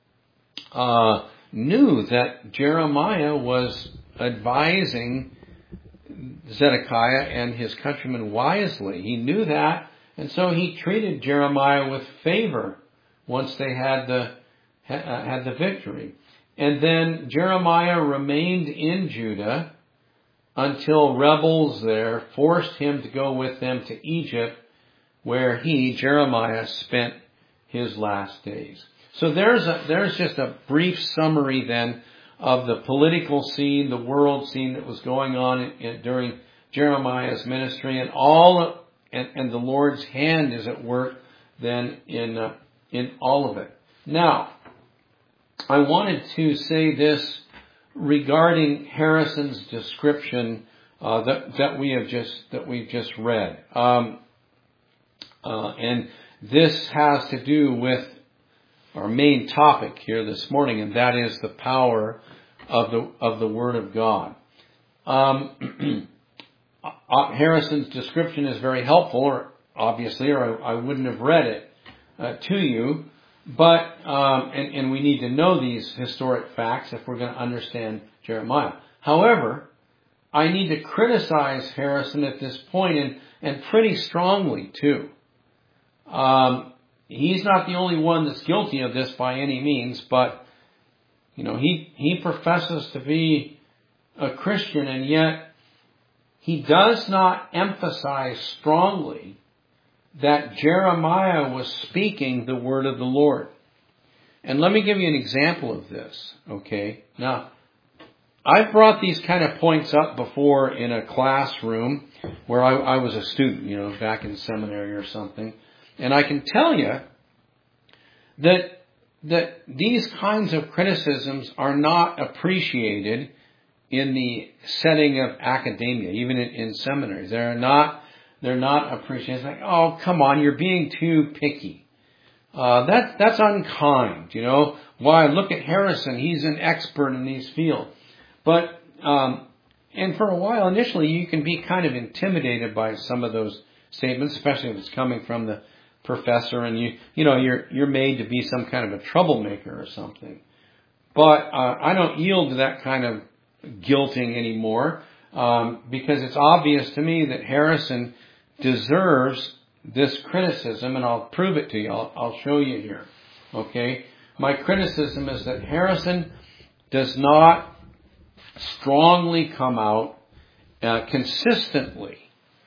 uh, knew that Jeremiah was advising Zedekiah and his countrymen wisely. He knew that, and so he treated Jeremiah with favor once they had the had the victory. And then Jeremiah remained in Judah until rebels there forced him to go with them to Egypt, where he, Jeremiah, spent his last days. So there's a, there's just a brief summary then of the political scene, the world scene that was going on in, in, during Jeremiah's ministry, and all and, and the Lord's hand is at work then in uh, in all of it. Now, I wanted to say this regarding Harrison's description uh, that that we have just that we've just read, um, uh, and this has to do with our main topic here this morning, and that is the power of the of the Word of God. Um, Harrison's description is very helpful, or obviously, or I, I wouldn't have read it uh, to you. But um, and, and we need to know these historic facts if we're going to understand Jeremiah. However, I need to criticize Harrison at this point, and and pretty strongly too. Um, he's not the only one that's guilty of this by any means, but you know he he professes to be a Christian, and yet he does not emphasize strongly that Jeremiah was speaking the word of the Lord. And let me give you an example of this, okay? Now, I've brought these kind of points up before in a classroom where I, I was a student, you know, back in seminary or something. And I can tell you that, that these kinds of criticisms are not appreciated in the setting of academia, even in, in seminaries. They're not They're not appreciated. It's like, oh, come on, you're being too picky. Uh, that, that's unkind, you know. Why, look at Harrison. He's an expert in these fields. But, um, and for a while, initially, you can be kind of intimidated by some of those statements, especially if it's coming from the professor and you, you know, you're, you're made to be some kind of a troublemaker or something. But, uh, I don't yield to that kind of guilting anymore, um, because it's obvious to me that Harrison deserves this criticism, and I'll prove it to you. I'll, I'll show you here. Okay? My criticism is that Harrison does not strongly come out uh, consistently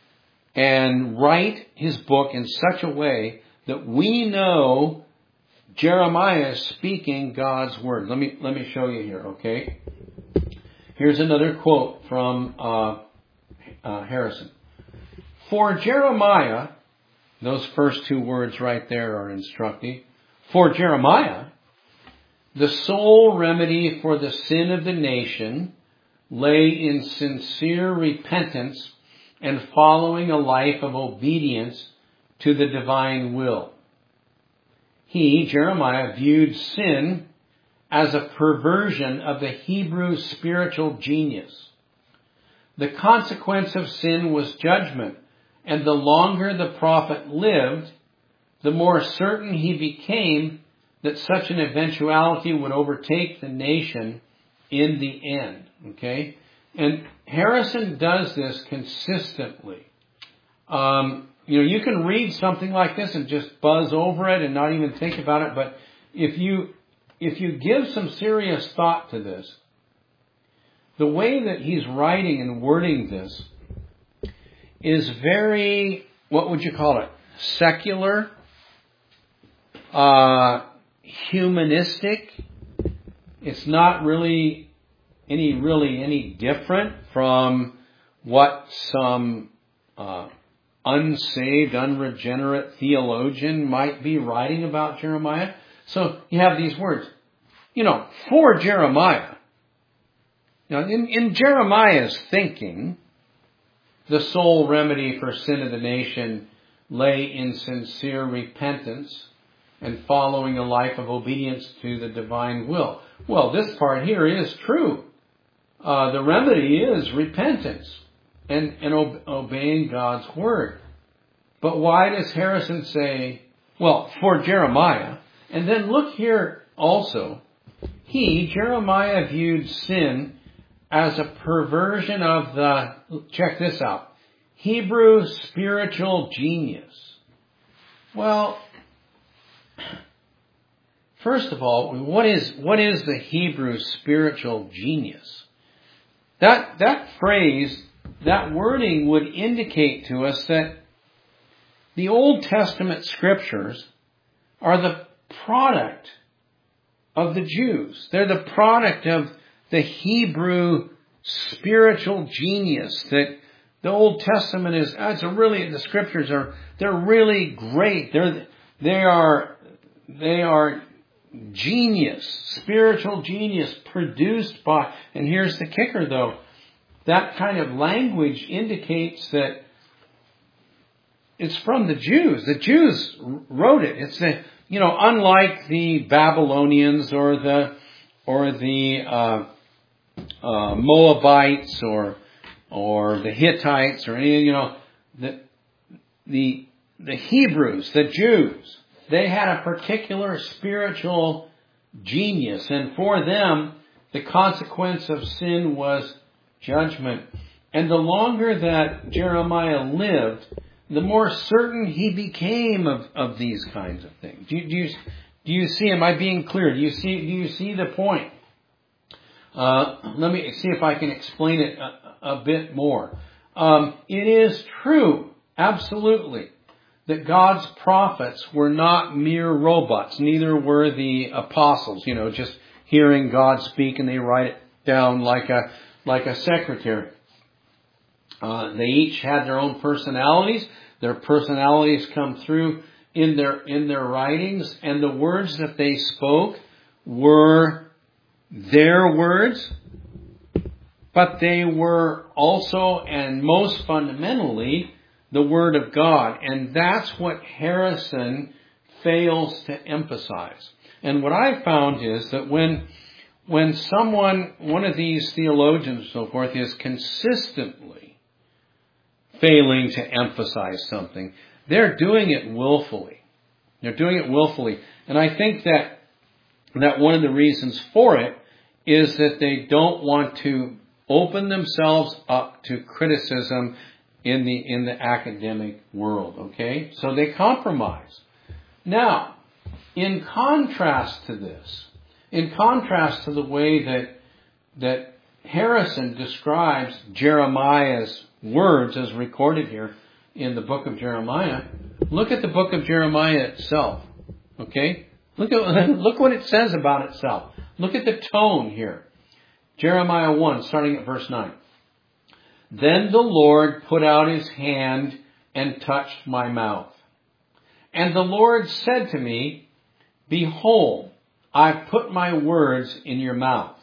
and write his book in such a way that we know Jeremiah is speaking God's word. Let me let me show you here, okay? Here's another quote from uh, uh, Harrison. For Jeremiah, those first two words right there are instructive. For Jeremiah, the sole remedy for the sin of the nation lay in sincere repentance and following a life of obedience to the divine will. He, Jeremiah, viewed sin as a perversion of the Hebrew spiritual genius. The consequence of sin was judgment, and the longer the prophet lived, the more certain he became that such an eventuality would overtake the nation in the end. Okay? And Harrison does this consistently. Um, you know, you can read something like this and just buzz over it and not even think about it, but if you if you give some serious thought to this, the way that he's writing and wording this is very, what would you call it, secular, uh, humanistic. It's not really any really any different from what some uh, unsaved, unregenerate theologian might be writing about Jeremiah. So you have these words, you know, for Jeremiah. Now, in, in Jeremiah's thinking, the sole remedy for sin of the nation lay in sincere repentance and following a life of obedience to the divine will. Well, this part here is true. Uh, the remedy is repentance and, and ob- obeying God's word. But why does Harrison say, well, for Jeremiah? And then look here also. He, Jeremiah, viewed sin as a perversion of the, check this out, Hebrew spiritual genius. Well, first of all, what is what is the Hebrew spiritual genius? That that phrase, that wording would indicate to us that the Old Testament scriptures are the product of the Jews. They're the product of the Hebrew spiritual genius that the Old Testament is. It's a really the scriptures are they're really great. They're they are they are genius, spiritual genius produced by. And here's the kicker, though. That kind of language indicates that it's from the Jews. The Jews wrote it. It's the, you know, unlike the Babylonians or the or the uh, uh, Moabites or or the Hittites or any, you know, the the the Hebrews, the Jews, they had a particular spiritual genius, and for them, the consequence of sin was judgment. And the longer that Jeremiah lived, the more certain he became of, of these kinds of things. Do you, do you do you see? Am I being clear? Do you see? Do you see the point? Uh, let me see if I can explain it a, a bit more. Um, it is true, absolutely, that God's prophets were not mere robots. Neither were the apostles. You know, just hearing God speak and they write it down like a like a secretary. Uh, they each had their own personalities. Their personalities come through in their in their writings, and the words that they spoke were their words, but they were also and most fundamentally the Word of God. And that's what Harrison fails to emphasize. And what I found is that when when someone, one of these theologians and so forth, is consistently failing to emphasize something, they're doing it willfully. They're doing it willfully. And I think that that one of the reasons for it is that they don't want to open themselves up to criticism in the in the academic world. Okay? So they compromise. Now, in contrast to this, in contrast to the way that that Harrison describes Jeremiah's words as recorded here in the book of Jeremiah, look at the book of Jeremiah itself. Okay? Look at look what it says about itself. Look at the tone here. Jeremiah one, starting at verse nine. Then the Lord put out his hand and touched my mouth. And the Lord said to me, Behold, I've put my words in your mouth.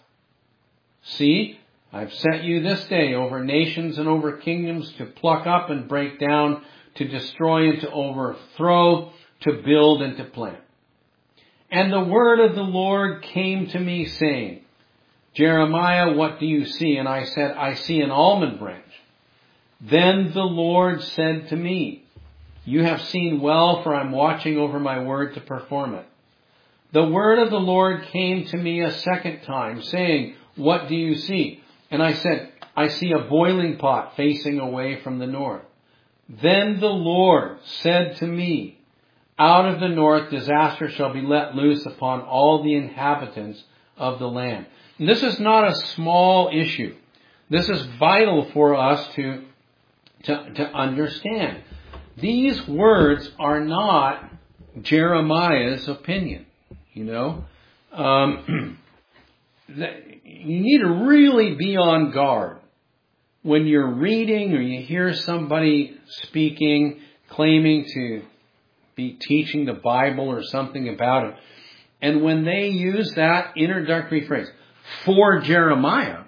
See, I've set you this day over nations and over kingdoms to pluck up and break down, to destroy and to overthrow, to build and to plant. And the word of the Lord came to me, saying, Jeremiah, what do you see? And I said, I see an almond branch. Then the Lord said to me, You have seen well, for I'm watching over my word to perform it. The word of the Lord came to me a second time, saying, What do you see? And I said, I see a boiling pot facing away from the north. Then the Lord said to me, Out of the north disaster shall be let loose upon all the inhabitants of the land. And this is not a small issue. This is vital for us to, to, to understand. These words are not Jeremiah's opinion. You know, um, you need to really be on guard when you're reading or you hear somebody speaking, claiming to be teaching the Bible or something about it. And when they use that introductory phrase, for Jeremiah,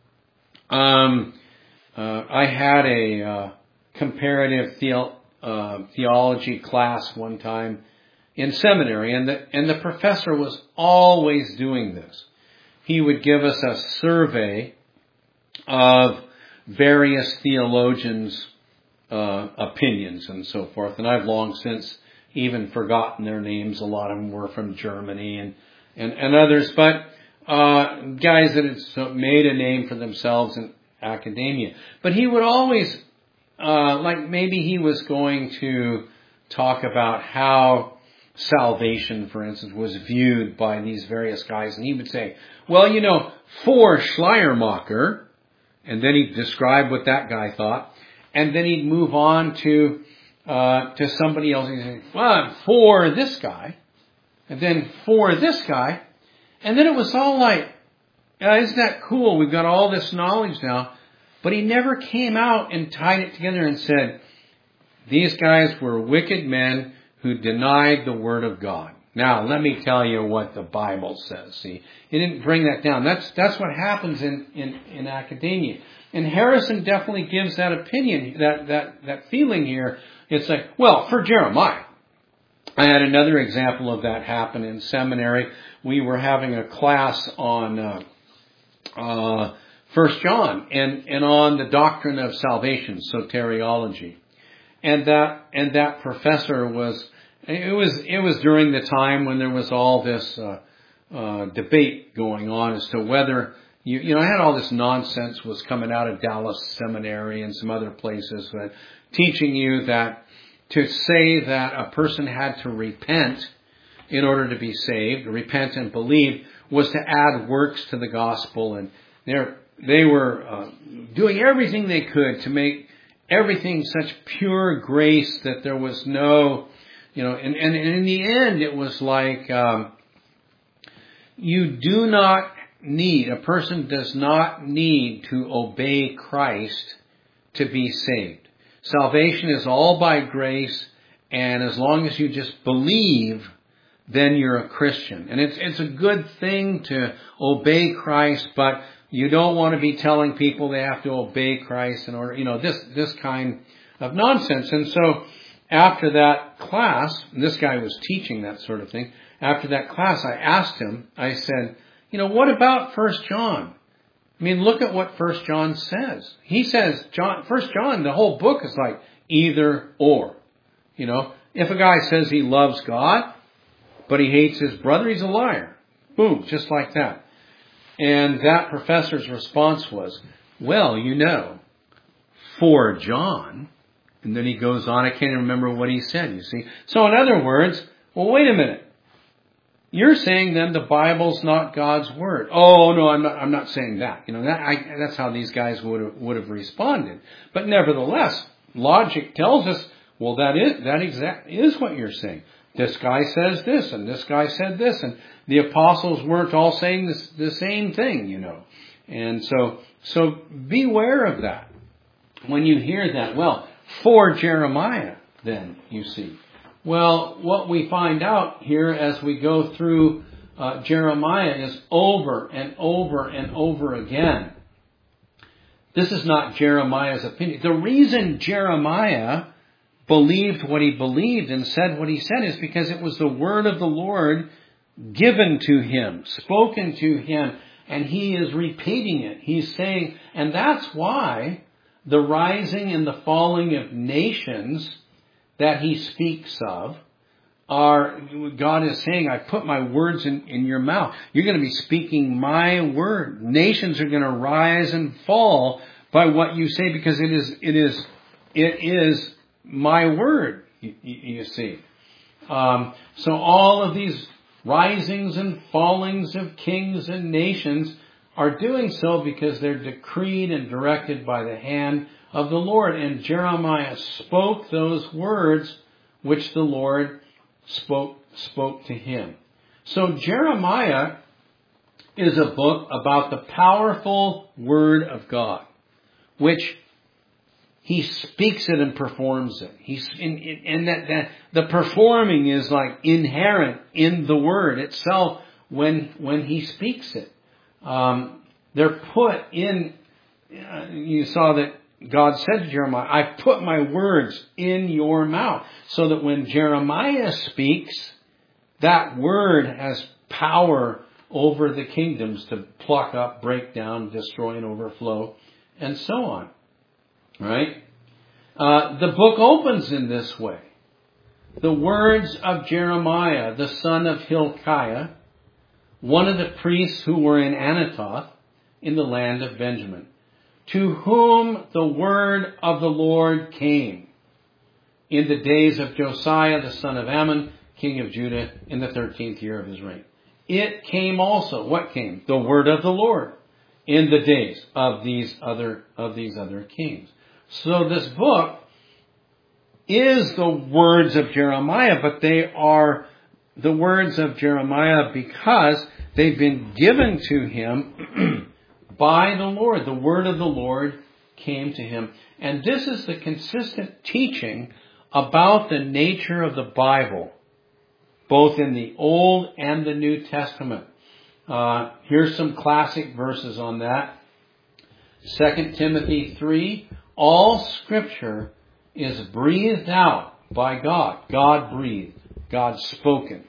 um, uh, I had a uh, comparative theo- uh, theology class one time in seminary, and the, and the professor was always doing this. He would give us a survey of various theologians' uh, opinions and so forth. And I've long since even forgotten their names. A lot of them were from Germany and, and, and others. But uh, guys that had made a name for themselves in academia. But he would always, uh, like maybe he was going to talk about how salvation, for instance, was viewed by these various guys. And he would say, well, you know, for Schleiermacher, and then he'd describe what that guy thought, and then he'd move on to uh, to somebody else. He'd say, well, for this guy, and then for this guy, and then it was all like, uh, isn't that cool? We've got all this knowledge now. But he never came out and tied it together and said, these guys were wicked men who denied the Word of God. Now, let me tell you what the Bible says. See, he didn't bring that down. That's that's what happens in, in, in academia. And Harrison definitely gives that opinion, that, that, that feeling here. It's like, well, for Jeremiah. I had another example of that happen in seminary. We were having a class on uh, uh, First John and, and on the doctrine of salvation, soteriology. And that and that professor was, it was it was during the time when there was all this uh, uh, debate going on as to whether, you, you know, I had all this nonsense was coming out of Dallas Seminary and some other places, but teaching you that to say that a person had to repent in order to be saved, repent and believe, was to add works to the gospel. And they're, they were uh, doing everything they could to make everything such pure grace that there was no, you know, and, and, and in the end it was like, um, you do not need, a person does not need to obey Christ to be saved. Salvation is all by grace, and as long as you just believe, then you're a Christian. And it's it's a good thing to obey Christ, but you don't want to be telling people they have to obey Christ in order, you know, this this kind of nonsense. And so after that class, and this guy was teaching that sort of thing, after that class I asked him, I said, you know, what about First John? I mean, look at what First John says. He says, John, First John, the whole book is like either or. You know, if a guy says he loves God, but he hates his brother, he's a liar. Boom, just like that. And that professor's response was, well, you know, for John, and then he goes on, I can't even remember what he said, you see. So in other words, well, wait a minute. You're saying then the Bible's not God's Word. Oh, no, I'm not, I'm not saying that. You know, that, I, that's how these guys would have, would have responded. But nevertheless, logic tells us, well, that is, that exact is what you're saying. This guy says this, and this guy said this, and the apostles weren't all saying this, the same thing, you know. And so, so beware of that. When you hear that, well, for Jeremiah, then, you see. Well, what we find out here as we go through uh, Jeremiah is over and over and over again. This is not Jeremiah's opinion. The reason Jeremiah believed what he believed and said what he said is because it was the word of the Lord given to him, spoken to him, and he is repeating it. He's saying, and that's why the rising and the falling of nations that he speaks of are, God is saying, I put my words in, in your mouth. You're going to be speaking my word. Nations are going to rise and fall by what you say because it is, it is, it is my word, you, you see. Um, so all of these risings and fallings of kings and nations are doing so because they're decreed and directed by the hand of the Lord. And Jeremiah spoke those words which the Lord spoke spoke to him. So Jeremiah is a book about the powerful word of God, which He speaks it and performs it. He's in, in, and that, that the performing is like inherent in the word itself when when he speaks it. Um, they're put in. Uh, you saw that God said to Jeremiah, "I put my words in your mouth," so that when Jeremiah speaks, that word has power over the kingdoms to pluck up, break down, destroy, and overflow, and so on. Right? Uh, the book opens in this way. The words of Jeremiah, the son of Hilkiah, one of the priests who were in Anathoth in the land of Benjamin, to whom the word of the Lord came in the days of Josiah, the son of Ammon, king of Judah, in the thirteenth year of his reign. It came also, what came? The word of the Lord in the days of these other, of these other kings. So this book is the words of Jeremiah, but they are the words of Jeremiah because they've been given to him by the Lord. The word of the Lord came to him. And this is the consistent teaching about the nature of the Bible, both in the Old and the New Testament. Uh, here's some classic verses on that. Second Timothy three, all Scripture is breathed out by God. God breathed. God spoken.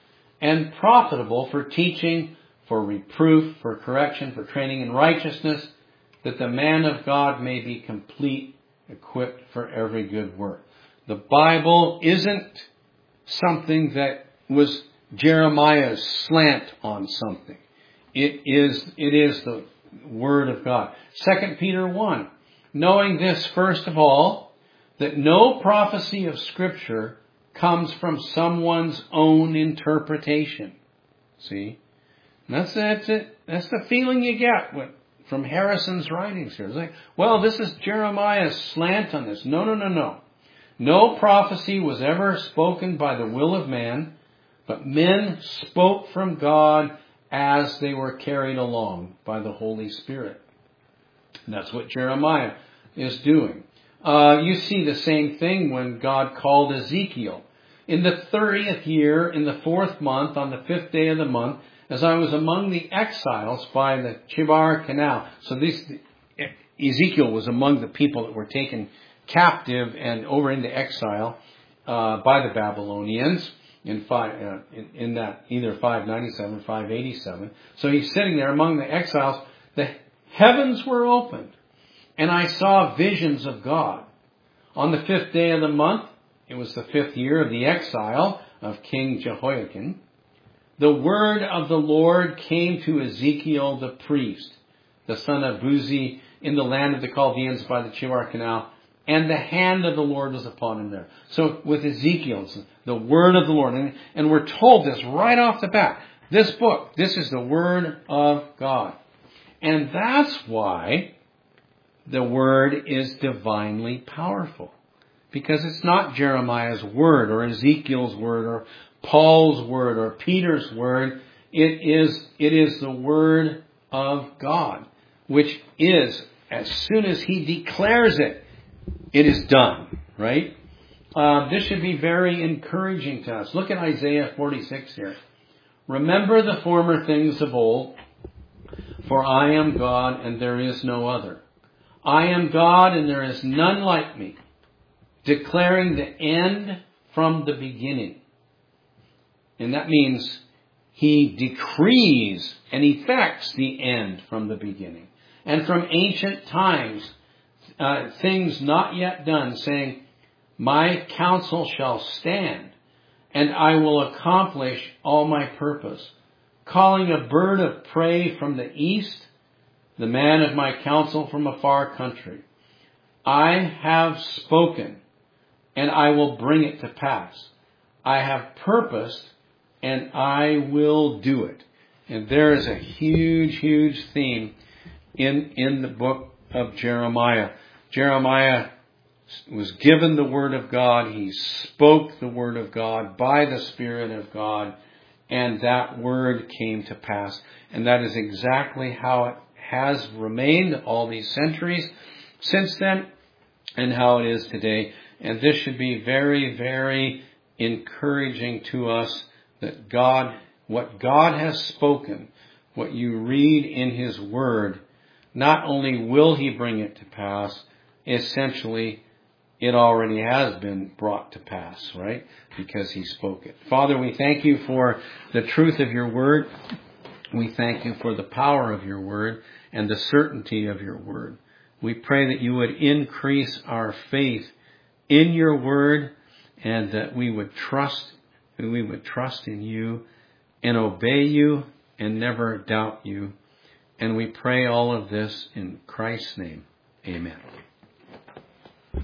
And profitable for teaching, for reproof, for correction, for training in righteousness, that the man of God may be complete, equipped for every good work. The Bible isn't something that was Jeremiah's slant on something. It is, it is the Word of God. Second Peter one. Knowing this, first of all, that no prophecy of Scripture comes from someone's own interpretation. See? And that's, that's it. That's the feeling you get with, from Harrison's writings here. It's like, well, this is Jeremiah's slant on this. No, no, no, no. No prophecy was ever spoken by the will of man, but men spoke from God as they were carried along by the Holy Spirit. And that's what Jeremiah is doing. Uh, you see the same thing when God called Ezekiel. In the thirtieth year, in the fourth month, on the fifth day of the month, as I was among the exiles by the Chebar Canal. So this, Ezekiel was among the people that were taken captive and over into exile uh, by the Babylonians in, five, uh, in, in that either five ninety-seven or five eighty-seven. So he's sitting there among the exiles. The heavens were opened, and I saw visions of God. On the fifth day of the month, it was the fifth year of the exile of King Jehoiakim, the word of the Lord came to Ezekiel the priest, the son of Buzi, in the land of the Chaldeans by the Chebar Canal, and the hand of the Lord was upon him there. So with Ezekiel, it's the word of the Lord. And, and we're told this right off the bat. This book, this is the word of God. And that's why the word is divinely powerful. Because it's not Jeremiah's word or Ezekiel's word or Paul's word or Peter's word. It is, it is the word of God, which is, as soon as he declares it, it is done, right? Uh, this should be very encouraging to us. Look at Isaiah forty-six here. Remember the former things of old, for I am God and there is no other. I am God and there is none like me, declaring the end from the beginning. And that means he decrees and effects the end from the beginning. And from ancient times, uh, things not yet done, saying, my counsel shall stand, and I will accomplish all my purpose. Calling a bird of prey from the east, the man of my counsel from a far country. I have spoken, and I will bring it to pass. I have purposed, and I will do it. And there is a huge, huge theme in, in the book of Jeremiah. Jeremiah was given the word of God. He spoke the word of God by the Spirit of God, and that word came to pass. And that is exactly how it has remained all these centuries since then. and how it is today. And this should be very, very encouraging to us that God, what God has spoken, what you read in His Word, not only will He bring it to pass, essentially it already has been brought to pass, right? Because He spoke it. Father, we thank You for the truth of Your Word. We thank You for the power of Your Word and the certainty of Your Word. We pray that You would increase our faith in Your Word, and that we would trust, and we would trust in You and obey You and never doubt You. And we pray all of this in Christ's name. Amen.